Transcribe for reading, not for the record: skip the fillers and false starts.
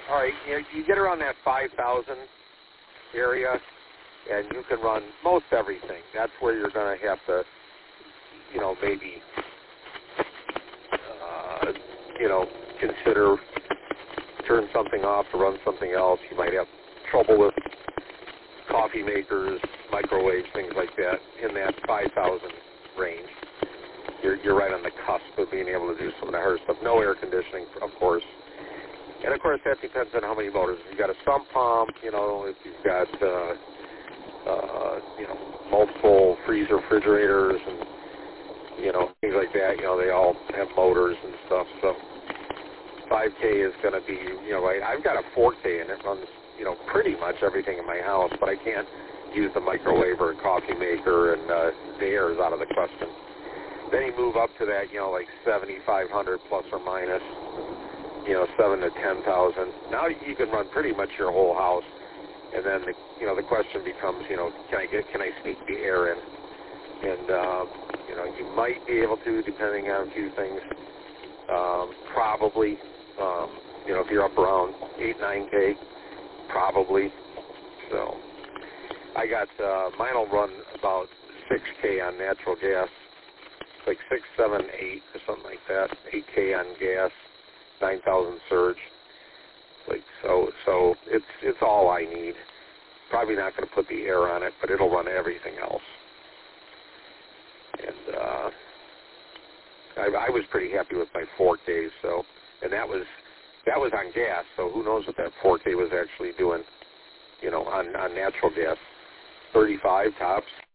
All right, you get around that 5,000 area, and you can run most everything. That's where you're going to have to, maybe, consider turn something off to run something else. You might have trouble with coffee makers, microwaves, things like that in that 5,000 range. You're right on the cusp of being able to do some of the harder stuff. No air conditioning, of course. And, of course, that depends on how many motors. If you've got a sump pump, if you've got, multiple freezer refrigerators and, things like that, they all have motors and stuff. So 5K is going to be, right. I've got a 4K and it runs, pretty much everything in my house, but I can't use the microwave or a coffee maker, and the air is out of the question. Then you move up to that, like 7,500 plus or minus, 7 to 10,000. Now you can run pretty much your whole house, and then the question becomes, can I sneak the air in? And you might be able to, depending on a few things. Probably, if you're up around 8, 9K, probably. So I got mine will run about 6K on natural gas, like 6, 7, 8 or something like that. 8K on gas, 9,000 surge. Like so it's all I need. Probably not going to put the air on it, but it'll run everything else. And I was pretty happy with my 4Ks. So, and that was on gas. So who knows what that 4K was actually doing? On natural gas, 35 tops.